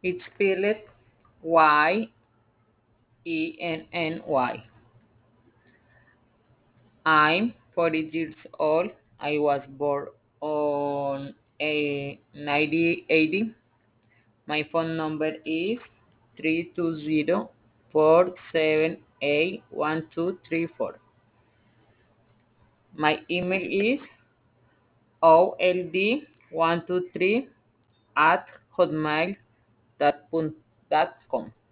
It's spelled Yenny. I'm 40 years old. I was born on a 1980. My phone number is 320 478 1234. My email is old123 at hotmail.com.